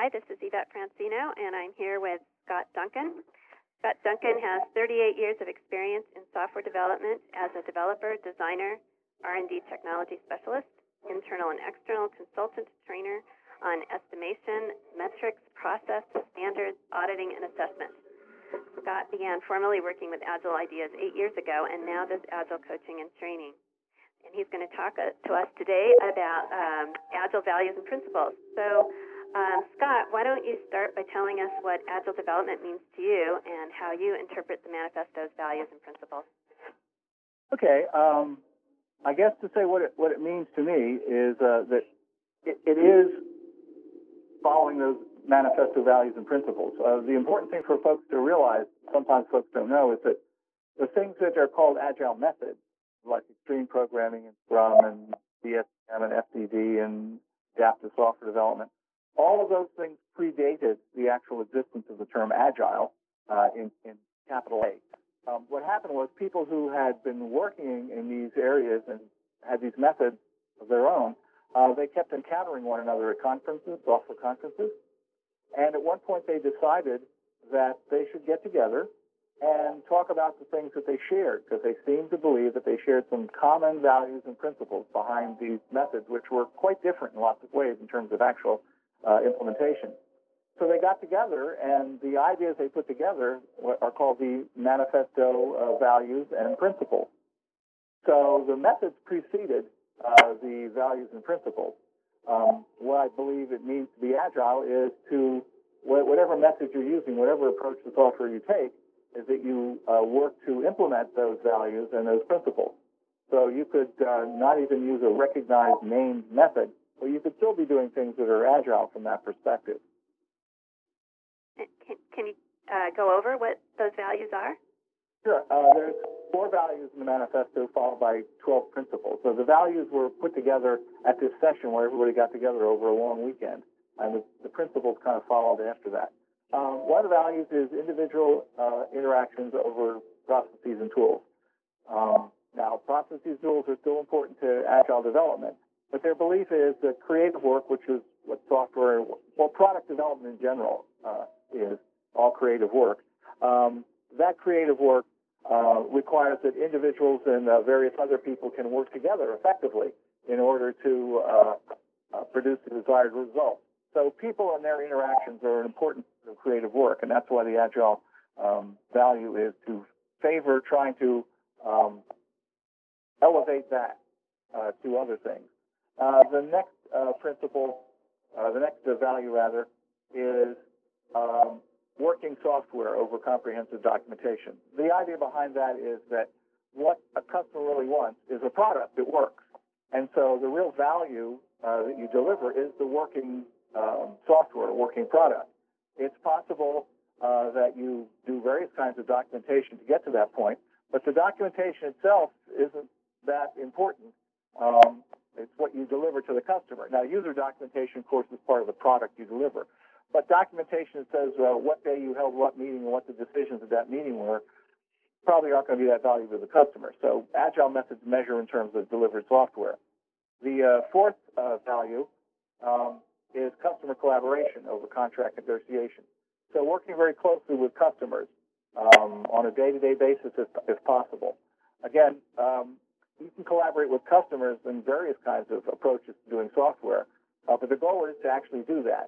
Hi, this is Yvette Francino, and I'm here with Scott Duncan. Scott Duncan has 38 years of experience in software development as a developer, designer, R&D technology specialist, internal and external consultant, trainer on estimation, metrics, process, standards, auditing, and assessment. Scott began formally working with Agile Ideas 8 years ago and now does Agile coaching and training. And he's going to talk to us today about Agile values and principles. So, Scott, why don't you start by telling us what Agile development means to you and how you interpret the manifesto's values and principles? Okay. I guess to say what it means to me is that it is following those manifesto values and principles. The important thing for folks to realize, sometimes folks don't know, is that the things that are called Agile methods, like extreme programming and Scrum and DSM and FDD and adaptive software development, all of those things predated the actual existence of the term Agile in capital A. What happened was people who had been working in these areas and had these methods of their own, they kept encountering one another at conferences, software conferences, and at one point they decided that they should get together and talk about the things that they shared, because they seemed to believe that they shared some common values and principles behind these methods, which were quite different in lots of ways in terms of actual implementation. So they got together, and the ideas they put together are called the Manifesto Values and Principles. So the methods preceded the values and principles. What I believe it means to be agile is to, whatever method you're using, whatever approach to software you take, is that you work to implement those values and those principles. So you could not even use a recognized named method, but you could still be doing things that are agile from that perspective. Can you go over what those values are? Sure. There's 4 values in the manifesto followed by 12 principles. So the values were put together at this session where everybody got together over a long weekend, and the principles kind of followed after that. One of the values is individual interactions over processes and tools. Now, processes and tools are still important to agile development, but their belief is that creative work, which is what software, well, product development in general is all creative work. That creative work requires that individuals and various other people can work together effectively in order to produce the desired result. So people and their interactions are an important part of creative work, and that's why the Agile value is to favor trying to elevate that to other things. The next principle, the next value rather, is working software over comprehensive documentation. The idea behind that is that what a customer really wants is a product that works. And so the real value that you deliver is the working software, working product. It's possible that you do various kinds of documentation to get to that point, but the documentation itself isn't that important. It's what you deliver to the customer. Now, user documentation, of course, is part of the product you deliver. But documentation that says what day you held what meeting and what the decisions of that meeting were probably aren't going to be that valuable to the customer. So agile methods measure in terms of delivered software. The fourth value is customer collaboration over contract negotiation. So working very closely with customers on a day-to-day basis if possible. Again, you can collaborate with customers in various kinds of approaches to doing software, but the goal is to actually do that.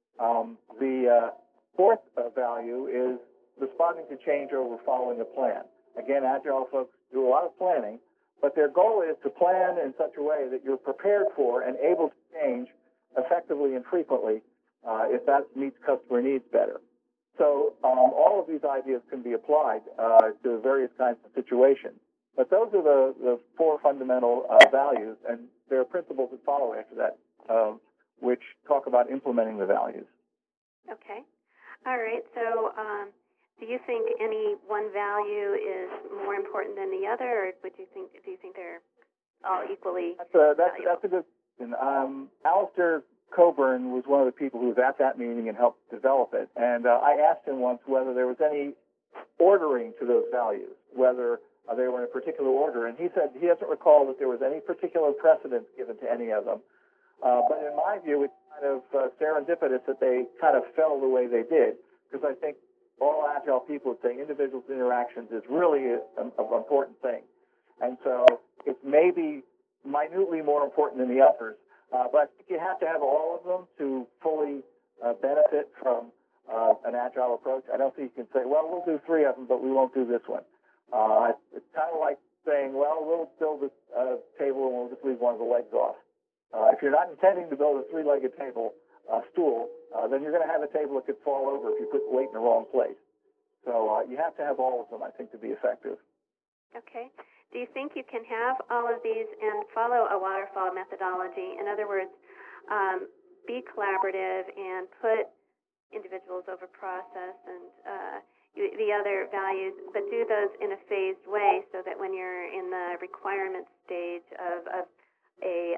The fourth value is responding to change over following a plan. Again, Agile folks do a lot of planning, but their goal is to plan in such a way that you're prepared for and able to change effectively and frequently if that meets customer needs better. So all of these ideas can be applied to various kinds of situations. But those are the 4 fundamental values, and there are principles that follow after that, which talk about implementing the values. Okay. All right. So do you think any one value is more important than the other, or do you think they're all equally valuable? That's a good question. Alistair Coburn was one of the people who was at that meeting and helped develop it. And I asked him once whether there was any ordering to those values, whether they were in a particular order. And he said he doesn't recall that there was any particular precedence given to any of them. But in my view, it's kind of serendipitous that they kind of fell the way they did, because I think all Agile people would say individuals' interactions is really an important thing. And so it's maybe minutely more important than the others, but I think you have to have all of them to fully benefit from an Agile approach. I don't think you can say, well, we'll do 3 of them, but we won't do this one. It's kind of like saying, well, we'll build a table and we'll just leave one of the legs off. If you're not intending to build a 3-legged stool, then you're going to have a table that could fall over if you put weight in the wrong place. So you have to have all of them, I think, to be effective. Okay. Do you think you can have all of these and follow a waterfall methodology? In other words, be collaborative and put individuals over process and the other values, but do those in a phased way so that when you're in the requirement stage of a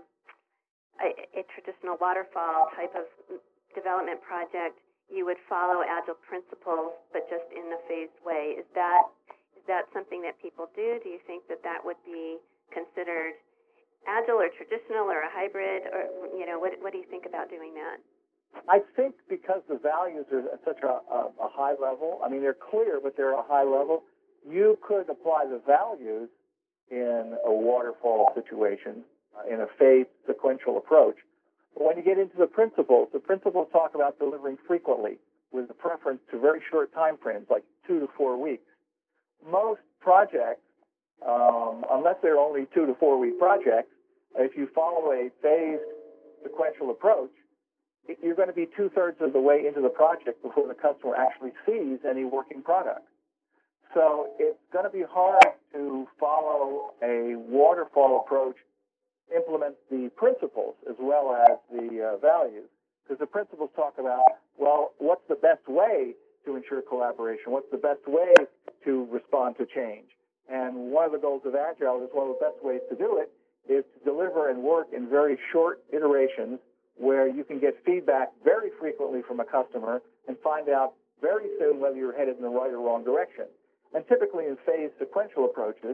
traditional waterfall type of development project, you would follow Agile principles, but just in a phased way. Is that something that people do? Do you think that would be considered Agile or traditional or a hybrid, or what do you think about doing that? I think because the values are at such a high level, I mean, they're clear, but they're a high level, you could apply the values in a waterfall situation, in a phased sequential approach. But when you get into the principles talk about delivering frequently with a preference to very short time frames, like 2 to 4 weeks. Most projects, unless they're only 2 to 4 week projects, if you follow a phased sequential approach, you're going to be 2/3 of the way into the project before the customer actually sees any working product. So it's going to be hard to follow a waterfall approach, implement the principles as well as the values, because the principles talk about, well, what's the best way to ensure collaboration? What's the best way to respond to change? And one of the goals of Agile is one of the best ways to do it is to deliver and work in very short iterations where you can get feedback very frequently from a customer and find out very soon whether you're headed in the right or wrong direction. And typically in phased sequential approaches,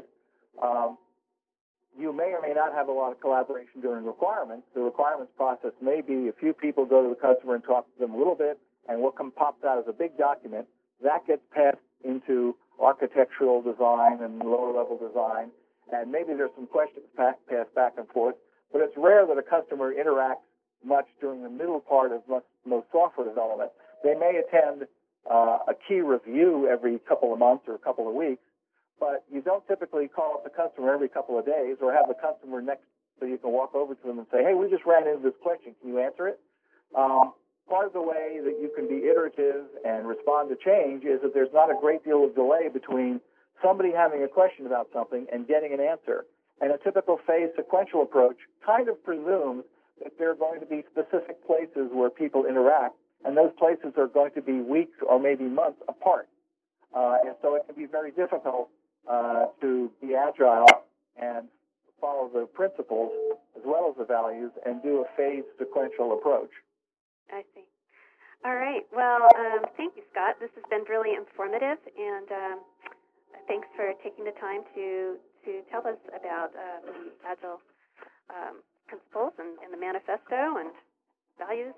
you may or may not have a lot of collaboration during requirements. The requirements process may be a few people go to the customer and talk to them a little bit, and what pops out as a big document, that gets passed into architectural design and lower-level design, and maybe there's some questions passed back and forth, but it's rare that a customer interacts much during the middle part of most software development. They may attend a key review every couple of months or a couple of weeks, but you don't typically call up the customer every couple of days or have the customer next so you can walk over to them and say, hey, we just ran into this question. Can you answer it? Part of the way that you can be iterative and respond to change is that there's not a great deal of delay between somebody having a question about something and getting an answer. And a typical phased sequential approach kind of presumes that there are going to be specific places where people interact, and those places are going to be weeks or maybe months apart. And so it can be very difficult to be agile and follow the principles as well as the values and do a phased sequential approach. I see. All right. Well, thank you, Scott. This has been really informative, and thanks for taking the time to tell us about the Agile principles and the manifesto and values.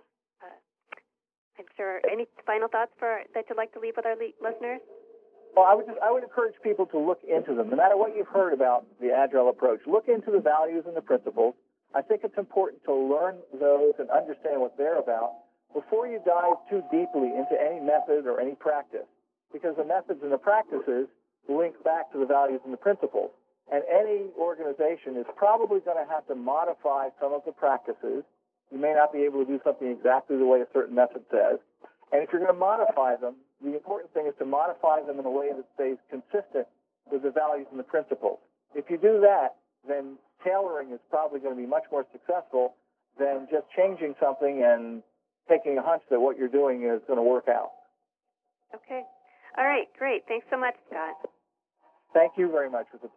I'm sure. Any final thoughts that you'd like to leave with our listeners? Well, I would encourage people to look into them. No matter what you've heard about the Agile approach, look into the values and the principles. I think it's important to learn those and understand what they're about before you dive too deeply into any method or any practice, because the methods and the practices link back to the values and the principles. And any organization is probably going to have to modify some of the practices. You may not be able to do something exactly the way a certain method says. And if you're going to modify them, the important thing is to modify them in a way that stays consistent with the values and the principles. If you do that, then tailoring is probably going to be much more successful than just changing something and taking a hunch that what you're doing is going to work out. Okay. All right. Great. Thanks so much, Scott. Thank you very much. It was a